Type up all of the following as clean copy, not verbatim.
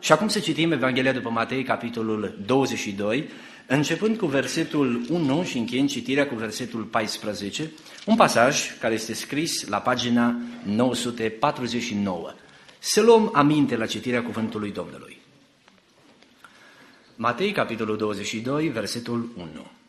Și acum să citim Evanghelia după Matei, capitolul 22, începând cu versetul 1 și încheiând citirea cu versetul 14, un pasaj care este scris la pagina 949. Să luăm aminte la citirea cuvântului Domnului. Matei, capitolul 22, versetul 1.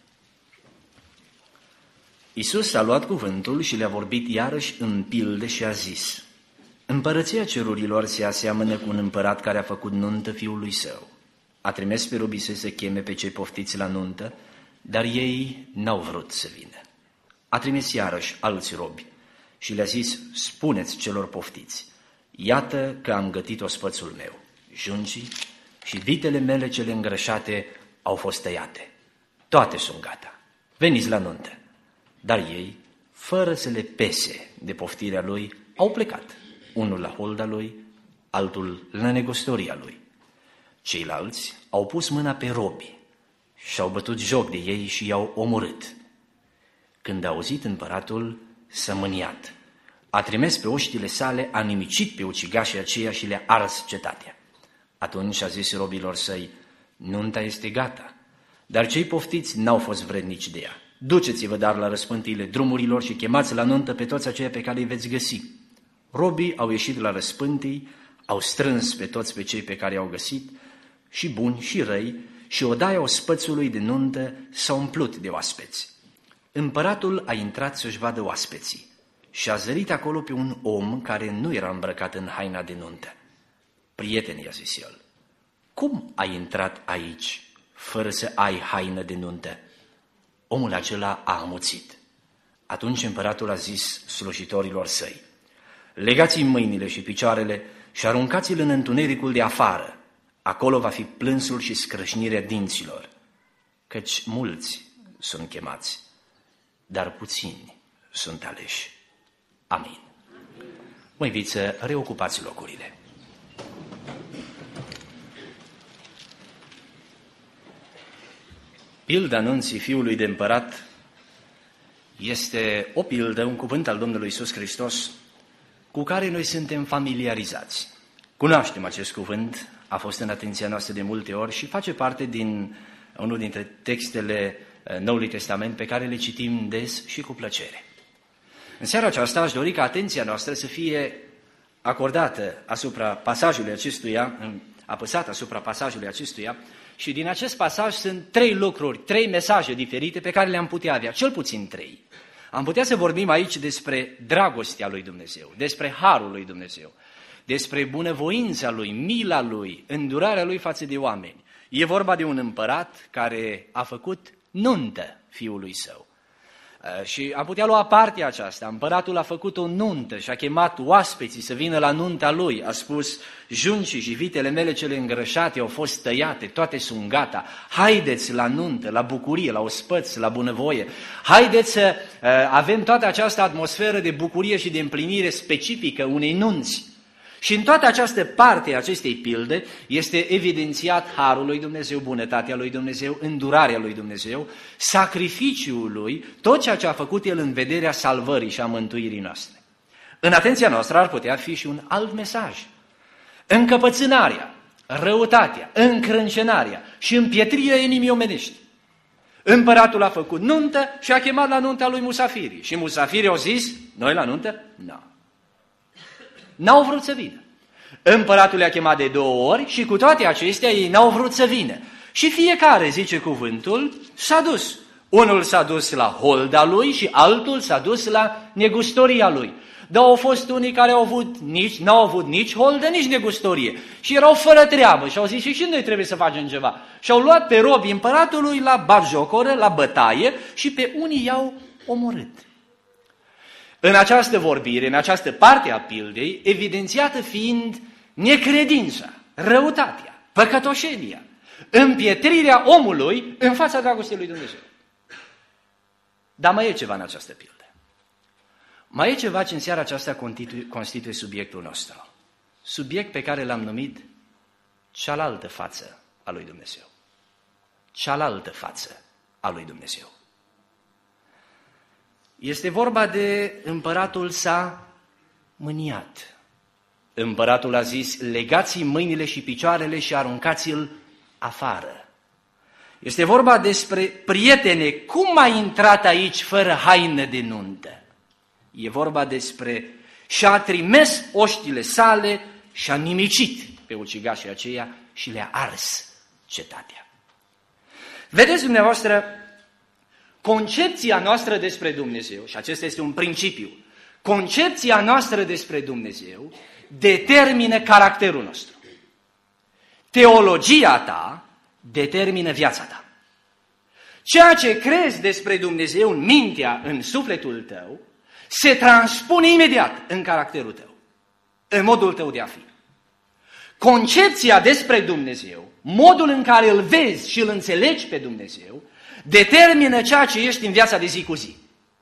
Iisus a luat cuvântul și le-a vorbit iarăși în pilde și a zis: Împărăția cerurilor se aseamănă cu un împărat care a făcut nuntă fiului său. A trimis pe robii săi să cheme pe cei poftiți la nuntă, dar ei n-au vrut să vină. A trimis iarăși alți robi și le-a zis: Spuneți celor poftiți: Iată că am gătit ospățul meu, juncii și vitele mele cele îngrășate au fost tăiate. Toate sunt gata. Veniți la nuntă. Dar ei, fără să le pese de poftirea lui, au plecat. Unul la holda lui, altul la negustoria lui. Ceilalți au pus mâna pe robi și-au bătut joc de ei și i-au omorât. Când a auzit împăratul, s-a mâniat. A trimis pe oștile sale, a nimicit pe ucigașii aceia și le-a ars cetatea. Atunci a zis robilor săi: Nunta este gata, dar cei poftiți n-au fost vrednici de ea. Duceți-vă dar la răspântiile drumurilor și chemați la nuntă pe toți aceia pe care îi veți găsi. Robii au ieșit la răspântii, au strâns pe toți pe cei pe care i-au găsit, și buni și răi, și odaia ospățului de nuntă s-a umplut de oaspeți. Împăratul a intrat să-și vadă oaspeții și a zărit acolo pe un om care nu era îmbrăcat în haina de nuntă. Prieteni, i-a zis el, cum ai intrat aici fără să ai haină de nuntă? Omul acela a amuțit. Atunci împăratul a zis slujitorilor săi: Legați-i mâinile și picioarele și aruncați-l în întunericul de afară. Acolo va fi plânsul și scrâșnirea dinților, căci mulți sunt chemați, dar puțini sunt aleși. Amin. Mă invit să reocupați locurile. Pilda nunții fiului de împărat este o pildă, un cuvânt al Domnului Iisus Hristos cu care noi suntem familiarizați. Cunoaștem acest cuvânt, a fost în atenția noastră de multe ori și face parte din unul dintre textele Noului Testament pe care le citim des și cu plăcere. În seara aceasta aș dori ca atenția noastră să fie acordată asupra pasajului acestuia, apăsată asupra pasajului acestuia, și din acest pasaj sunt 3 lucruri, 3 mesaje diferite pe care le-am putea avea, cel puțin 3. Am putea să vorbim aici despre dragostea lui Dumnezeu, despre harul lui Dumnezeu, despre bunăvoința lui, mila lui, îndurarea lui față de oameni. E vorba de un împărat care a făcut nuntă fiului său. Și am putea lua partea aceasta. Împăratul a făcut o nuntă și a chemat oaspeții să vină la nunta lui. A spus: Juncii și vitele mele cele îngrășate au fost tăiate, toate sunt gata. Haideți la nuntă, la bucurie, la ospăț, la bunăvoie. Haideți să avem toată această atmosferă de bucurie și de împlinire specifică unei nunți. Și în toată această parte a acestei pilde este evidențiat harul lui Dumnezeu, bunătatea lui Dumnezeu, îndurarea lui Dumnezeu, sacrificiul lui, tot ceea ce a făcut el în vederea salvării și a mântuirii noastre. În atenția noastră ar putea fi și un alt mesaj. Încăpățânarea, răutatea, încrâncenarea și împietrirea inimii omenești. Împăratul a făcut nuntă și a chemat la nunta lui musafirii. Și musafirii au zis: Noi la nuntă? Nu. N-au vrut să vină. Împăratul le-a chemat de 2 ori și cu toate acestea ei n-au vrut să vină. Și fiecare, zice cuvântul, s-a dus. Unul s-a dus la holda lui și altul s-a dus la negustoria lui. Dar au fost unii care n-au avut nici holdă, nici negustorie. Și erau fără treabă și au zis: și noi trebuie să facem ceva. Și au luat pe robii împăratului la batjocoră, la bătaie și pe unii i-au omorât. În această vorbire, în această parte a pildei, evidențiată fiind necredința, răutatea, păcătoșenia, împietrirea omului în fața dragostei lui Dumnezeu. Dar mai e ceva în această pildă. Mai e ceva ce în seara aceasta constituie subiectul nostru. Subiect pe care l-am numit cealaltă față a lui Dumnezeu. Cealaltă față a lui Dumnezeu. Este vorba de împăratul s-a mâniat. Împăratul a zis, legați-i mâinile și picioarele și aruncați-l afară. Este vorba despre, prietene, cum ai intrat aici fără haină de nuntă? E vorba despre și-a trimis oștile sale și-a nimicit pe ucigașii aceia și le-a ars cetatea. Vedeți dumneavoastră, concepția noastră despre Dumnezeu, și acesta este un principiu, concepția noastră despre Dumnezeu determină caracterul nostru. Teologia ta determină viața ta. Ceea ce crezi despre Dumnezeu în mintea, în sufletul tău, se transpune imediat în caracterul tău, în modul tău de a fi. Concepția despre Dumnezeu, modul în care îl vezi și îl înțelegi pe Dumnezeu, determină ceea ce ești în viața de zi cu zi.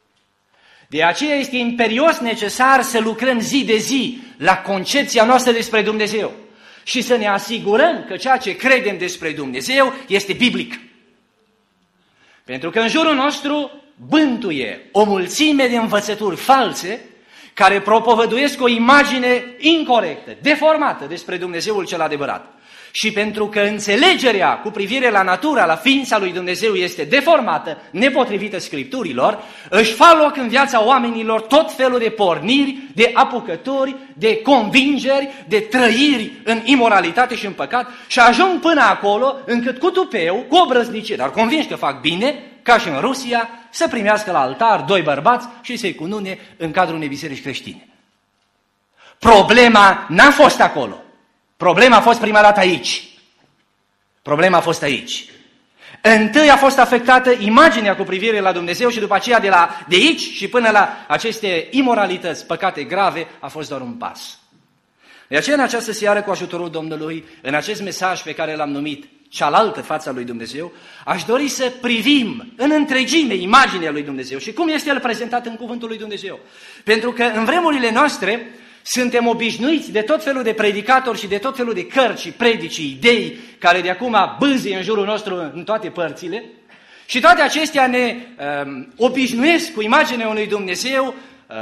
De aceea este imperios necesar să lucrăm zi de zi la concepția noastră despre Dumnezeu și să ne asigurăm că ceea ce credem despre Dumnezeu este biblic. Pentru că în jurul nostru bântuie o mulțime de învățături false care propovăduiesc o imagine incorectă, deformată despre Dumnezeul cel adevărat. Și pentru că înțelegerea cu privire la natura, la ființa lui Dumnezeu este deformată, nepotrivită Scripturilor, își fac loc în viața oamenilor tot felul de porniri, de apucători, de convingeri, de trăiri în imoralitate și în păcat și ajung până acolo încât cu tupeu, cu obrăznicie, dar convinși că fac bine, ca și în Rusia, să primească la altar 2 bărbați și să-i cunune în cadrul unei biserici creștine. Problema n-a fost acolo. Problema a fost prima dată aici. Problema a fost aici. Întâi a fost afectată imaginea cu privire la Dumnezeu și după aceea de aici și până la aceste imoralități, păcate grave, a fost doar un pas. De aceea, în această seară, cu ajutorul Domnului, în acest mesaj pe care l-am numit cealaltă fața lui Dumnezeu, aș dori să privim în întregime imaginea lui Dumnezeu și cum este el prezentat în cuvântul lui Dumnezeu. Pentru că în vremurile noastre suntem obișnuiți de tot felul de predicatori și de tot felul de cărți și predici, idei care de acum bâzie în jurul nostru în toate părțile și toate acestea ne obișnuiesc cu imaginea unui Dumnezeu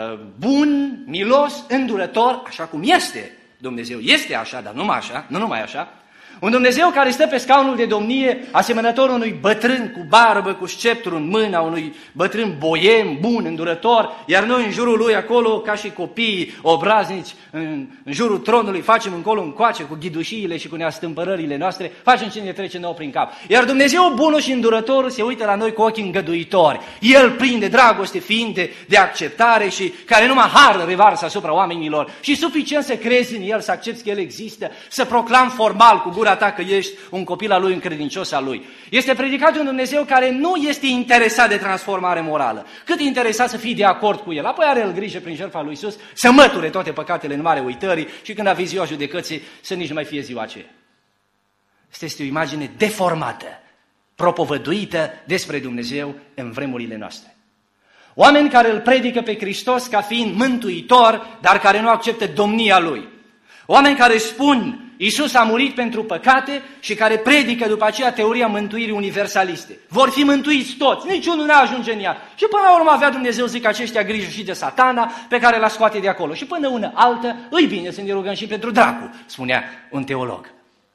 bun, milos, îndurător, așa cum este Dumnezeu. Este așa, dar nu numai așa. Un Dumnezeu care stă pe scaunul de domnie, asemănător unui bătrân cu barbă, cu sceptru în mână, unui bătrân boiem, bun, îndurător, iar noi în jurul lui acolo, ca și copiii obraznici, în jurul tronului, facem încolo încoace cu ghidușiile și cu neastâmpărările noastre, facem ce ne trece nouă prin cap. Iar Dumnezeu bunul și îndurătorul se uită la noi cu ochii îngăduitori. El prinde dragoste fiinte de acceptare și care numai har revarsă asupra oamenilor și suficient să crezi în El, să accepți că El există, să proclam formal cu gura ta că ești un copil al Lui, un credincios al Lui. Este predicat un Dumnezeu care nu este interesat de transformare morală, cât interesat să fii de acord cu El. Apoi are El grijă prin jertfa lui Iisus să măture toate păcatele în mare uitării și când a venit ziua judecății să nici nu mai fie ziua aceea. Asta este o imagine deformată, propovăduită despre Dumnezeu în vremurile noastre. Oameni care îl predică pe Hristos ca fiind mântuitor, dar care nu acceptă domnia Lui. Oameni care spun Iisus a murit pentru păcate și care predică după aceea teoria mântuirii universaliste. Vor fi mântuiți toți, niciunul nu ajunge în ea. Și până la urmă avea Dumnezeu, zic, aceștia grijă și de Satana pe care l-a scoate de acolo. Și până una altă, îi bine să ne rugăm și pentru dracu, spunea un teolog.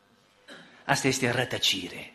Asta este rătăcire.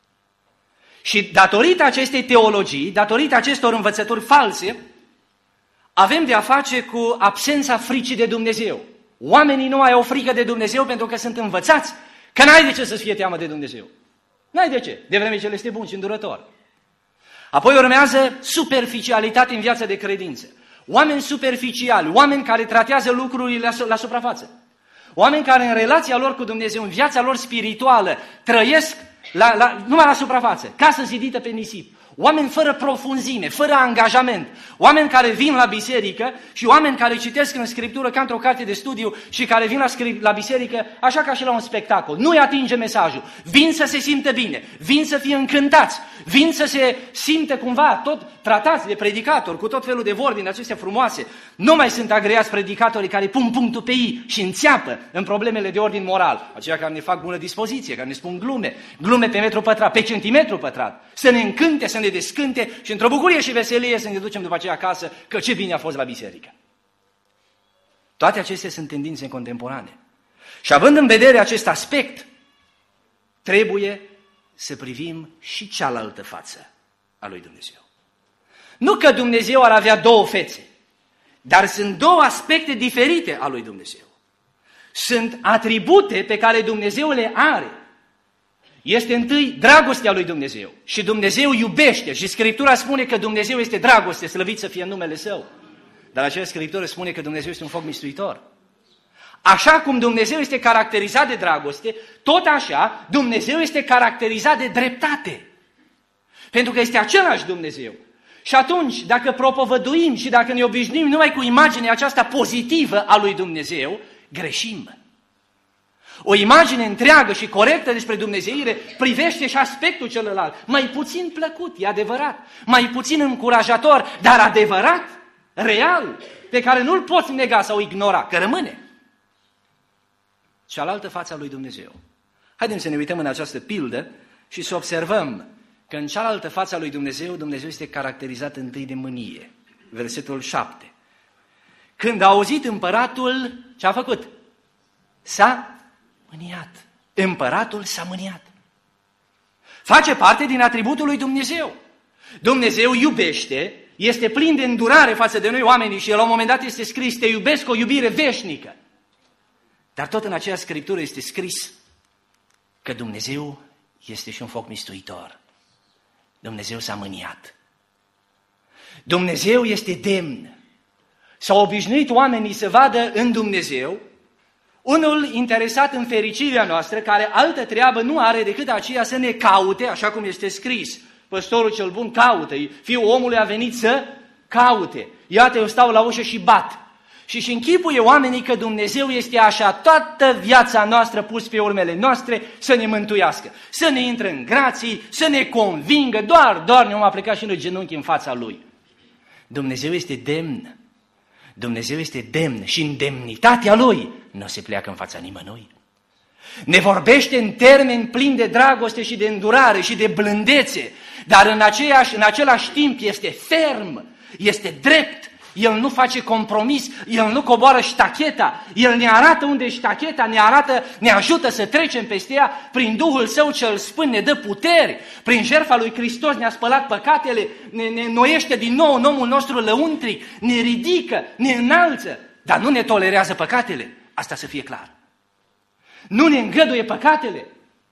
Și datorită acestei teologii, datorită acestor învățături false, avem de a face cu absența fricii de Dumnezeu. Oamenii nu mai au frică de Dumnezeu pentru că sunt învățați că n-ai de ce să-ți fie teamă de Dumnezeu. N-ai de ce, de vreme ce El este bun și îndurător. Apoi urmează superficialitate în viața de credință. Oameni superficiali, oameni care tratează lucrurile la suprafață. Oameni care în relația lor cu Dumnezeu, în viața lor spirituală, trăiesc numai la suprafață, casă zidită pe nisip. Oameni fără profunzime, fără angajament, oameni care vin la biserică și oameni care citesc în Scriptură ca într-o carte de studiu și care vin la biserică așa ca și la un spectacol. Nu-i atinge mesajul, vin să se simtă bine, vin să fie încântați, vin să se simtă cumva tot tratați de predicatori cu tot felul de vorbi în acestea frumoase. Nu mai sunt agreați predicatorii care pun punctul pe ei și înțeapă în problemele de ordin moral, aceia care ne fac bună dispoziție, care ne spun glume pe metru pătrat, pe centimetru pătrat, să ne încânte, să ne descânte și într-o bucurie și veselie să ne ducem după aceea acasă că ce bine a fost la biserică. Toate acestea sunt tendințe contemporane. Și având în vedere acest aspect, trebuie să privim și cealaltă față a lui Dumnezeu. Nu că Dumnezeu ar avea două fețe, dar sunt două aspecte diferite a lui Dumnezeu. Sunt atribute pe care Dumnezeu le are. Este întâi dragostea lui Dumnezeu și Dumnezeu iubește și Scriptura spune că Dumnezeu este dragoste, slăvit să fie numele Său. Dar acea Scriptură spune că Dumnezeu este un foc mistuitor. Așa cum Dumnezeu este caracterizat de dragoste, tot așa Dumnezeu este caracterizat de dreptate. Pentru că este același Dumnezeu. Și atunci, dacă propovăduim și dacă ne obișnuim numai cu imaginea aceasta pozitivă a lui Dumnezeu, greșim. O imagine întreagă și corectă despre dumnezeire privește și aspectul celălalt. Mai puțin plăcut, e adevărat. Mai puțin încurajator, dar adevărat, real, pe care nu-l poți nega sau ignora, că rămâne. Cealaltă față a lui Dumnezeu. Haideți să ne uităm în această pildă și să observăm că în cealaltă față a lui Dumnezeu, Dumnezeu este caracterizat întâi de mânie. Versetul 7. Când a auzit împăratul, ce a făcut? S-a mâniat. Împăratul s-a mâniat. Face parte din atributul lui Dumnezeu. Dumnezeu iubește, este plin de îndurare față de noi oamenii și la un moment dat este scris, te iubesc o iubire veșnică. Dar tot în aceea Scriptură este scris că Dumnezeu este și un foc mistuitor. Dumnezeu s-a mâniat. Dumnezeu este demn. S-au obișnuit oamenii să vadă în Dumnezeu unul interesat în fericirea noastră, care altă treabă nu are decât aceea să ne caute, așa cum este scris. Păstorul cel bun caută, Fiul omului a venit să caute. Iată, eu stau la ușă și bat. Și închipuie oamenii că Dumnezeu este așa, toată viața noastră pus pe urmele noastre să ne mântuiască, să ne intre în grații, să ne convingă, doar ne-am aplicat și noi genunchi în fața Lui. Dumnezeu este demn. Dumnezeu este demn și în demnitatea Lui nu se pleacă în fața nimănui. Ne vorbește în termeni plini de dragoste și de îndurare și de blândețe, dar în același timp este ferm, este drept. El nu face compromis, El nu coboară ștacheta, El ne arată unde e ștacheta, ne ajută să trecem peste ea, prin Duhul Său cel Sfânt ne dă puteri, prin jertfa lui Hristos ne-a spălat păcatele, ne înnoiește din nou în omul nostru lăuntric, ne ridică, ne înalță, dar nu ne tolerează păcatele, asta să fie clar. Nu ne îngăduie păcatele.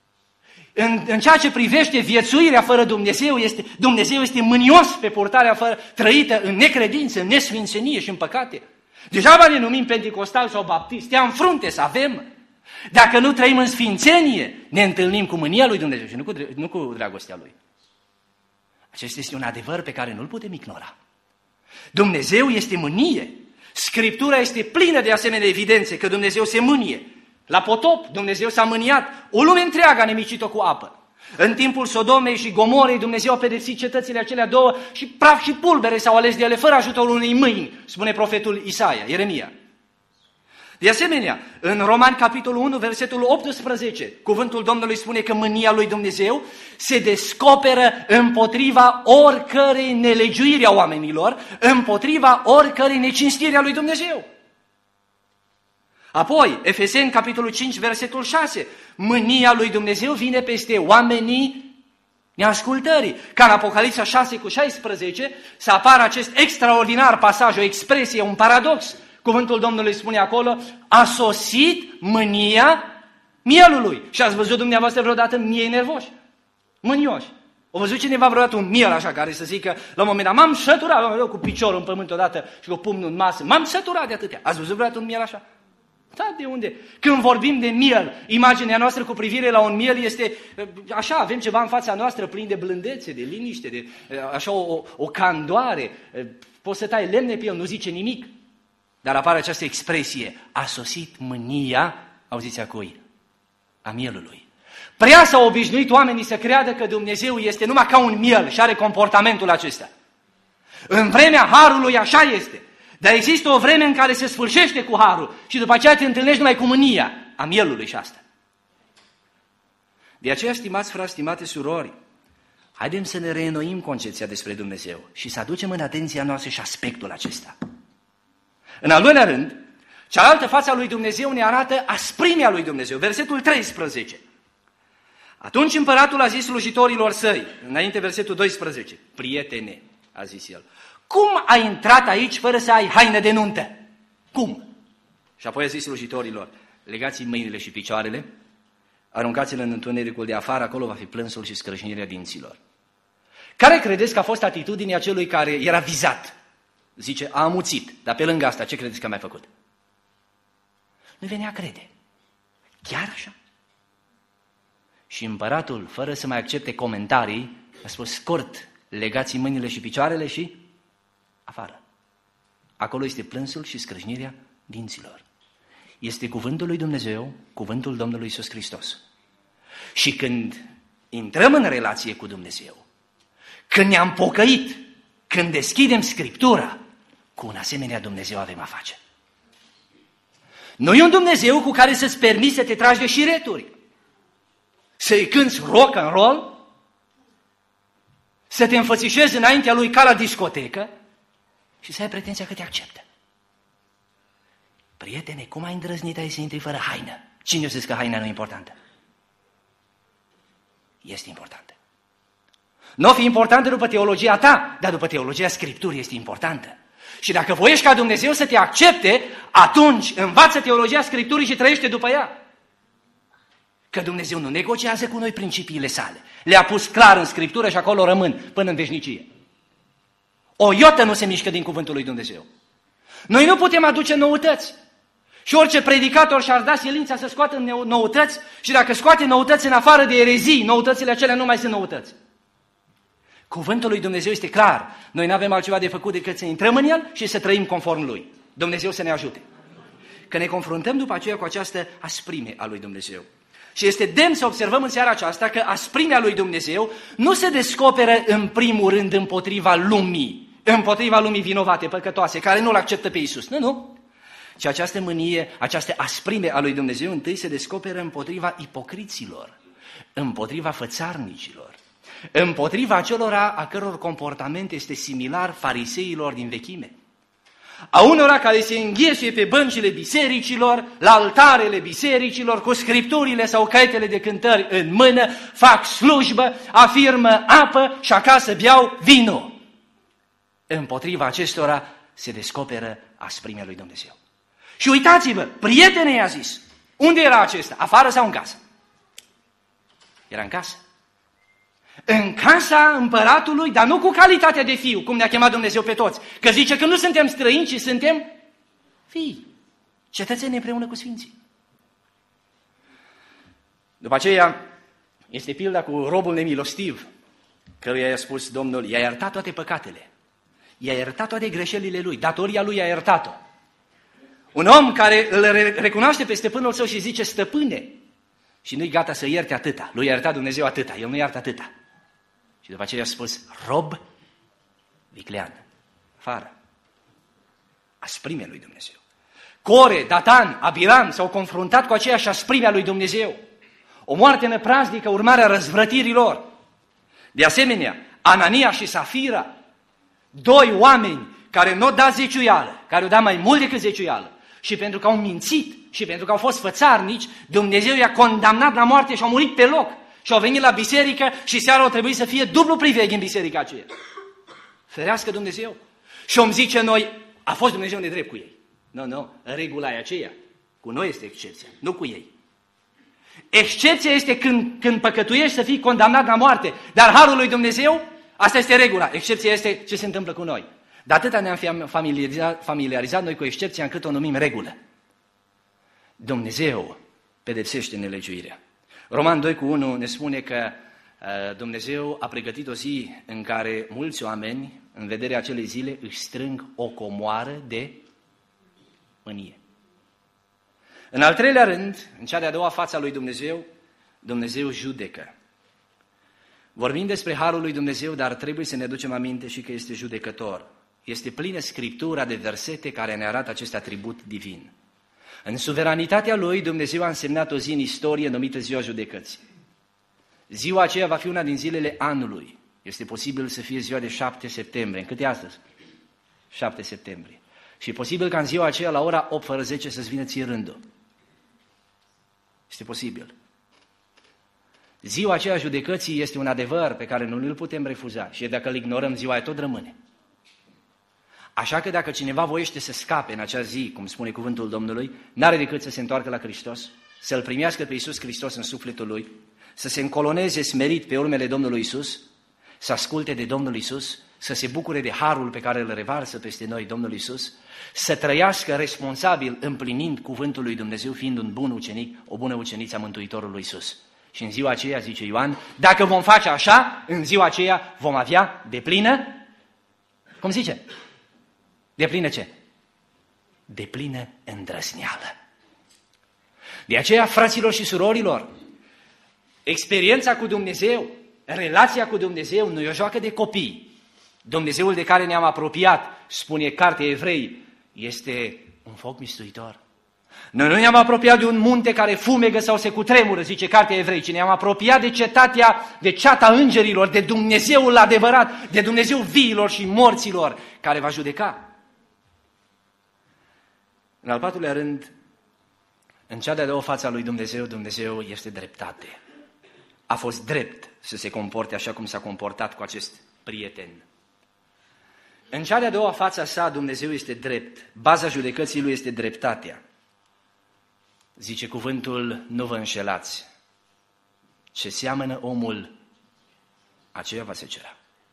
În ceea ce privește viețuirea fără Dumnezeu este mânios pe purtarea trăită în necredință, în nesfințenie și în păcate. Degeaba ne numim penticostal sau baptist, am frunte să avem. Dacă nu trăim în sfințenie, ne întâlnim cu mânia lui Dumnezeu și nu cu dragostea Lui. Acesta este un adevăr pe care nu-l putem ignora. Dumnezeu este mânie. Scriptura este plină de asemenea evidențe că Dumnezeu se mânie. La potop, Dumnezeu s-a mâniat, o lume întreagă a nemicit-o cu apă. În timpul Sodomei și Gomorei, Dumnezeu a pedepsit cetățile acelea două și praf și pulbere s-au ales de ele fără ajutorul unei mâini, spune profetul Isaia, Ieremia. De asemenea, în Romani, capitolul 1, versetul 18, cuvântul Domnului spune că mânia lui Dumnezeu se descoperă împotriva oricărei nelegiuiri a oamenilor, împotriva oricărei necinstiri a lui Dumnezeu. Apoi, Efeseni, capitolul 5, versetul 6, mânia lui Dumnezeu vine peste oamenii neascultării. Ca în Apocalipsa 6 cu 16 să apară acest extraordinar pasaj, o expresie, un paradox. Cuvântul Domnului spune acolo, a sosit mânia mielului. Și ați văzut dumneavoastră vreodată miei nervoși, mânioși. O văzut cineva vreodată un miel așa care să zică la un moment dat, m-am săturat, cu piciorul în pământ odată și cu pumnul în masă, m-am săturat de atâtea. Ați văzut vreodată un miel așa? Da, de unde? Când vorbim de miel, imaginea noastră cu privire la un miel este așa, avem ceva în fața noastră plin de blândețe, de liniște, de așa o candoare. Poți să tai lemne pe el, nu zice nimic. Dar apare această expresie, a sosit mânia, auziți a cui? A mielului. Prea s-au obișnuit oamenii să creadă că Dumnezeu este numai ca un miel și are comportamentul acesta. În vremea harului așa este. Dar există o vreme în care se sfârșește cu harul și după aceea te întâlnești numai cu mânia a mielului și asta. De aceea, stimați frați, stimate surori, haidem să ne reînnoim concepția despre Dumnezeu și să aducem în atenția noastră și aspectul acesta. În al doilea rând, Cealaltă față a lui Dumnezeu ne arată asprimea lui Dumnezeu. Versetul 13. Atunci împăratul a zis slujitorilor săi, înainte versetul 12, prietene, a zis el, cum ai intrat aici fără să ai haină de nuntă? Cum? Și apoi a zis slujitorilor, legați mâinile și picioarele, aruncați-le în întunericul de afară, acolo va fi plânsul și scrâșnirea dinților. Care credeți că a fost atitudinea celui care era vizat? Zice, a amuțit, dar pe lângă asta, ce credeți că a mai făcut? Nu venea a crede. Chiar așa? Și împăratul, fără să mai accepte comentarii, a spus, scurt, legați mâinile și picioarele și afară. Acolo este plânsul și scrâșnirea dinților. Este cuvântul lui Dumnezeu, cuvântul Domnului Iisus Hristos. Și când intrăm în relație cu Dumnezeu, când ne-am pocăit, când deschidem Scriptura, cu un asemenea Dumnezeu avem a face. Nu e un Dumnezeu cu care să-ți permiți să te tragi de șireturi, să-i cânți rock and roll, să te înfățișezi înaintea lui ca la discotecă și să ai pretenția că te acceptă. Prietene, cum ai îndrăznit ai să intri fără haină? Cine a zis că haina nu e importantă? Este importantă. Nu o fi importantă după teologia ta, dar după teologia Scripturii este importantă. Și dacă voiești ca Dumnezeu să te accepte, atunci învață teologia Scripturii și trăiește după ea. Că Dumnezeu nu negociază cu noi principiile sale. Le-a pus clar în Scriptură și acolo rămân până în veșnicie. O iotă nu se mișcă din cuvântul lui Dumnezeu. Noi nu putem aduce noutăți. Și orice predicator și-ar da silința să scoată noutăți și dacă scoate noutăți în afară de erezii, noutățile acelea nu mai sunt noutăți. Cuvântul lui Dumnezeu este clar. Noi nu avem altceva de făcut decât să intrăm în el și să trăim conform lui. Dumnezeu să ne ajute. Că ne confruntăm după aceea cu această asprime a lui Dumnezeu. Și este demn să observăm în seara aceasta că asprimea lui Dumnezeu nu se descoperă în primul rând împotriva lumii vinovate, păcătoase, care nu-L acceptă pe Iisus. Nu. Și această mânie, această asprime a lui Dumnezeu întâi se descoperă împotriva ipocriților, împotriva fățarnicilor, împotriva acelora a căror comportament este similar fariseilor din vechime. A unora care se înghesuie pe băncile bisericilor, la altarele bisericilor, cu scripturile sau caietele de cântări în mână, fac slujbă, afirmă apă și acasă beau vino. Împotriva acestora se descoperă asprimea lui Dumnezeu. Și uitați-vă, prietene i-a zis, unde era acesta? Afară sau în casă? Era în casă. În casa împăratului, dar nu cu calitatea de fiu, cum ne-a chemat Dumnezeu pe toți. Că zice că nu suntem străini, ci suntem fii, cetățeni împreună cu sfinții. După aceea este pilda cu robul nemilostiv, căruia i-a spus Domnul, i-a iertat toate păcatele, i-a iertat toate greșelile lui, datoria lui i-a iertat-o. Un om care îl recunoaște pe stăpânul său și zice, stăpâne, și nu-i gata să ierte atâta, lui i-a iertat Dumnezeu atâta, el nu iartă atâta. Și după aceea a spus, rob viclean, afară. Asprime lui Dumnezeu. Core, Datan, Abiram s-au confruntat cu aceeași asprime a lui Dumnezeu. O moarte năpraznică, urmarea răzvrătirilor. De asemenea, Anania și Safira, doi oameni care nu au dat zeciuială, care au dat mai mult decât zeciuială. Și pentru că au mințit și pentru că au fost fățarnici, Dumnezeu i-a condamnat la moarte și au murit pe loc. Și au venit la biserică și seara au trebuit să fie dublu priveghi în biserica aceea. Ferească Dumnezeu. Și om zice noi, a fost Dumnezeu nedrept cu ei. Nu, regula e aceea. Cu noi este excepția, nu cu ei. Excepția este când păcătuiești să fii condamnat la moarte. Dar harul lui Dumnezeu, asta este regula. Excepția este ce se întâmplă cu noi. De atâta ne-am familiarizat noi cu excepția încât o numim regulă. Dumnezeu pedepsește nelegiuirea. Roman 2:1 ne spune că Dumnezeu a pregătit o zi în care mulți oameni, în vederea acelei zile, își strâng o comoară de mânie. În al treilea rând, în cea de-a doua față a lui Dumnezeu, Dumnezeu judecă. Vorbim despre harul lui Dumnezeu, dar trebuie să ne aducem aminte și că este judecător. Este plină Scriptura de versete care ne arată acest atribut divin. În suveranitatea lui, Dumnezeu a însemnat o zi în istorie numită Ziua Judecății. Ziua aceea va fi una din zilele anului. Este posibil să fie ziua de 7 septembrie. În cât e astăzi? 7 septembrie. Și e posibil ca în ziua aceea, la ora 8 fără 10, să-ți vină ție rândul. Este posibil. Ziua aceea judecății este un adevăr pe care nu îl putem refuza și dacă îl ignorăm, ziua aia tot rămâne. Așa că dacă cineva voiește să scape în acea zi, cum spune cuvântul Domnului, n-are decât să se întoarcă la Hristos, să-L primească pe Iisus Hristos în sufletul lui, să se încoloneze smerit pe urmele Domnului Iisus, să asculte de Domnul Iisus, să se bucure de harul pe care îl revarsă peste noi Domnul Iisus, să trăiască responsabil împlinind cuvântul lui Dumnezeu, fiind un bun ucenic, o bună uceniță a Mântuitorului Iisus. Și în ziua aceea, zice Ioan, dacă vom face așa, în ziua aceea vom avea deplină, cum zice? Deplină ce? Deplină îndrăzneală. De aceea, fraților și surorilor, experiența cu Dumnezeu, relația cu Dumnezeu nu e o joacă de copii. Dumnezeul de care ne-am apropiat, spune Cartea Evrei, este un foc mistuitor. Noi nu ne-am apropiat de un munte care fumegă sau se cutremură, zice Cartea Evrei, ci ne-am apropiat de ceata îngerilor, de Dumnezeul adevărat, de Dumnezeu viilor și morților, care va judeca. În al patrulea rând, în cea de-a doua față a lui Dumnezeu, Dumnezeu este dreptate. A fost drept să se comporte așa cum s-a comportat cu acest prieten. În cea de-a doua față a sa, Dumnezeu este drept. Baza judecății lui este dreptatea. Zice cuvântul, nu vă înșelați. Ce seamănă omul, aceea va secera.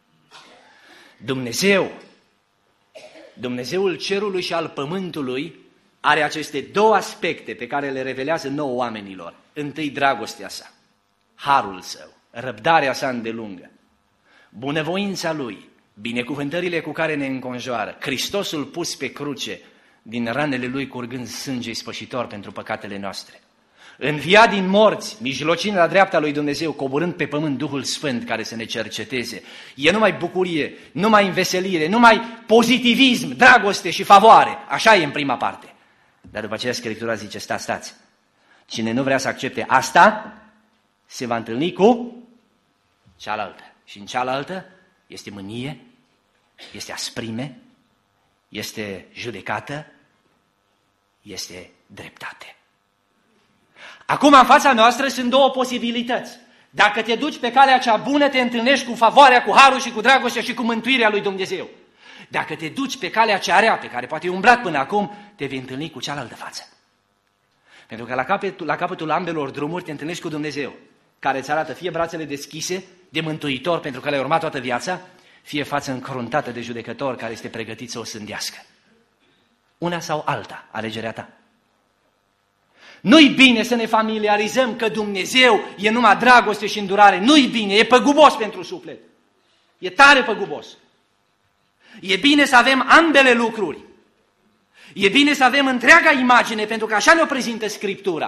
Dumnezeul cerului și al pământului, are aceste două aspecte pe care le revelează nouă oamenilor. Întâi, dragostea sa, harul său, răbdarea sa îndelungă, bunăvoința lui, binecuvântările cu care ne înconjoară, Hristosul pus pe cruce, din ranele lui curgând sânge spășitor pentru păcatele noastre. Înviat din morți, mijlocind la dreapta lui Dumnezeu, coborând pe pământ Duhul Sfânt care să ne cerceteze. E numai bucurie, numai înveselire, numai pozitivism, dragoste și favoare. Așa e în prima parte. Dar după aceea Scriptura zice, stați. Cine nu vrea să accepte asta, se va întâlni cu cealaltă. Și în cealaltă este mânie, este asprime, este judecată, este dreptate. Acum în fața noastră sunt două posibilități. Dacă te duci pe calea cea bună, te întâlnești cu favoarea, cu harul și cu dragostea și cu mântuirea lui Dumnezeu. Dacă te duci pe calea cea rea, pe care poate ai umblat până acum, te vei întâlni cu cealaltă față. Pentru că la capătul ambelor drumuri te întâlnești cu Dumnezeu, care îți arată fie brațele deschise de mântuitor pentru că l-ai urmat toată viața, fie față încruntată de judecător care este pregătit să o sândească. Una sau alta, alegerea ta. Nu-i bine să ne familiarizăm că Dumnezeu e numai dragoste și îndurare. Nu-i bine, e păgubos pentru suflet. E tare păgubos. E bine să avem ambele lucruri. E bine să avem întreaga imagine, pentru că așa ne-o prezintă Scriptura.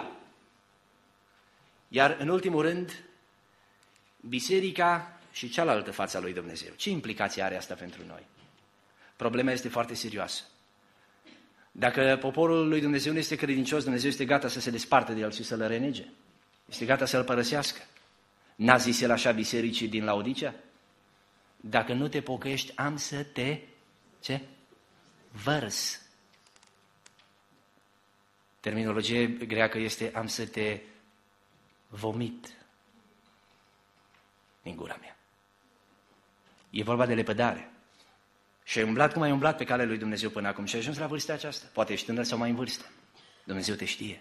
Iar în ultimul rând, biserica și cealaltă fața lui Dumnezeu. Ce implicație are asta pentru noi? Problema este foarte serioasă. Dacă poporul lui Dumnezeu nu este credincios, Dumnezeu este gata să se despartă de el și să-l renege. Este gata să-l părăsească. N-a zis el așa bisericii din Laodicea? Dacă nu te pocăiești, am să te, vărs. Terminologie greacă este am să te vomit din gura mea. E vorba de lepădare. Și ai umblat cum ai umblat pe calea lui Dumnezeu până acum și ai ajuns la vârsta aceasta. Poate ești tânăr sau mai în vârstă. Dumnezeu te știe.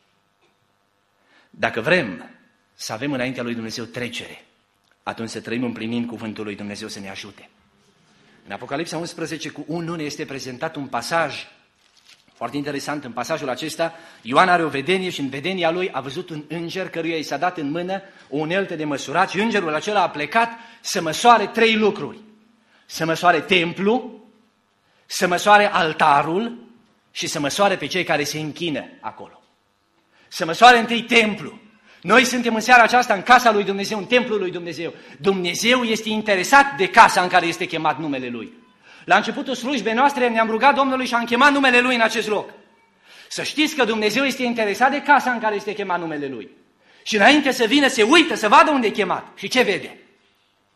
Dacă vrem să avem înaintea lui Dumnezeu trecere, atunci să trăim împlinind cuvântul lui Dumnezeu să ne ajute. În Apocalipsa 11 cu 1 ne este prezentat un pasaj foarte interesant. În pasajul acesta, Ioan are o vedenie și în vedenia lui a văzut un înger căruia i s-a dat în mână o unelte de măsurat și îngerul acela a plecat să măsoare 3 lucruri. Să măsoare templu, să măsoare altarul și să măsoare pe cei care se închină acolo. Să măsoare întâi templu. Noi suntem în seara aceasta în casa lui Dumnezeu, în templul lui Dumnezeu. Dumnezeu este interesat de casa în care este chemat numele Lui. La începutul slujbei noastre ne-am rugat Domnului și am chemat numele Lui în acest loc. Să știți că Dumnezeu este interesat de casa în care este chemat numele Lui. Și înainte să vină, se uită, să vadă unde e chemat. Și ce vede?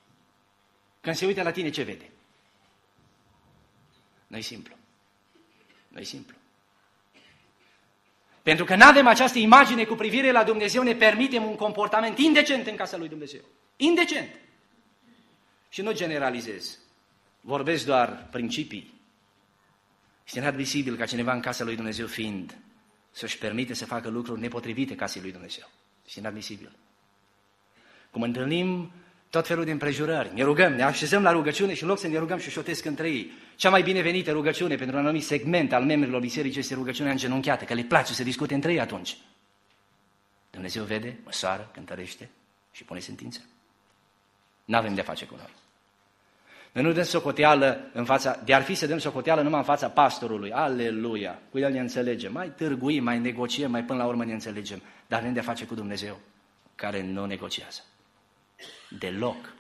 Când se uită la tine, ce vede? Nu-i simplu. Nu e simplu. Pentru că nu avem această imagine cu privire la Dumnezeu, ne permitem un comportament indecent în casa lui Dumnezeu. Indecent. Și nu generalizez. Vorbesc doar principii. Este inadmisibil ca cineva în casa lui Dumnezeu fiind să-și permite să facă lucruri nepotrivite casei lui Dumnezeu. Este inadmisibil. Cum întâlnim tot felul de împrejurări, ne rugăm, ne așezăm la rugăciune și în loc să ne rugăm și șotesc între ei. Cea mai binevenită rugăciune pentru un anumit segment al membrilor bisericii este rugăciunea îngenunchiată, că le place să discute între ei atunci. Dumnezeu vede, măsoară, cântărește și pune sentință. N-avem de-a face cu noi. Noi nu dăm socoteală în fața, de-ar fi să dăm socoteală numai în fața pastorului, aleluia, cu el ne înțelegem, mai târguim, mai negociem, mai până la urmă ne înțelegem, dar ne-am de-a face cu Dumnezeu, care nu negociază. Deloc.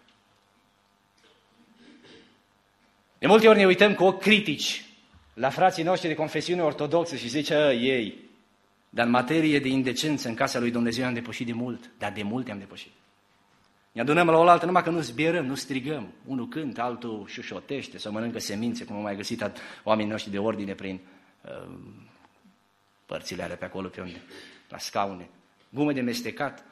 De multe ori ne uităm cu ochi critici la frații noștri de confesiune ortodoxă și zice, ei, dar în materie de indecență în casa lui Dumnezeu am depășit de mult, dar de multe am depășit. Ne adunăm la oaltă numai că nu zbierăm, nu strigăm. Unul cântă, altul șușotește sau mănâncă semințe, cum au mai găsit oamenii noștri de ordine prin părțile alea pe acolo, pe unde, la scaune. Gume de mestecat.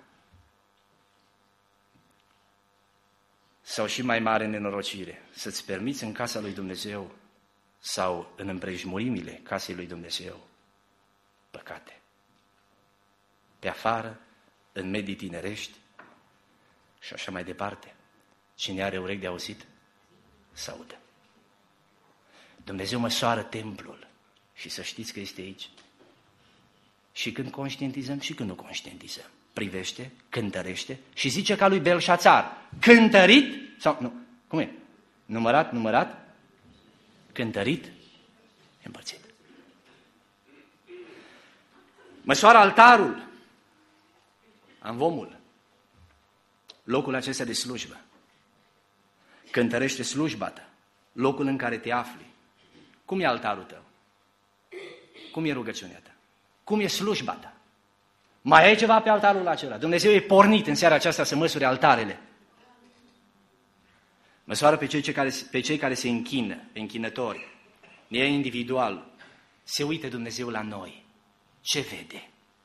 Sau și mai mare nenorocire, să-ți permiți în casa lui Dumnezeu sau în împrejmurimile casei lui Dumnezeu păcate. Pe afară, în medii tinerești, și așa mai departe. Cine are urechi de auzit, să audă. Dumnezeu măsoară templul și să știți că este aici. Și când conștientizăm și când nu conștientizăm. Privește, cântărește și zice ca lui Belșațar, cântărit, sau nu, cum e? Numărat, cântărit, împărțit. Măsoară altarul, amvomul, locul acesta de slujbă. Cântărește slujba ta, locul în care te afli. Cum e altarul tău? Cum e rugăciunea ta? Cum e slujba ta? Mai ai ceva pe altarul acela? Dumnezeu e pornit în seara aceasta să măsure altarele. Măsoară pe cei care se închină, pe închinători. Ne ia individual. Se uită Dumnezeu la noi. Ce vede?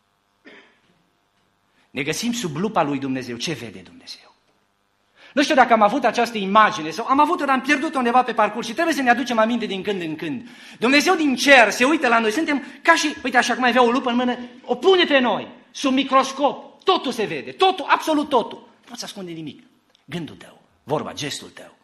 Ne găsim sub lupa lui Dumnezeu. Ce vede Dumnezeu? Nu știu dacă am avut această imagine sau am avut-o, dar am pierdut-o undeva pe parcurs și trebuie să ne aducem aminte din când în când. Dumnezeu din cer se uită la noi. Suntem ca și, uite așa cum ai avea o lupă în mână, o pune pe noi, sub microscop. Totul se vede, totul, absolut totul. Nu poți ascunde nimic. Gândul tău, vorba, gestul tău.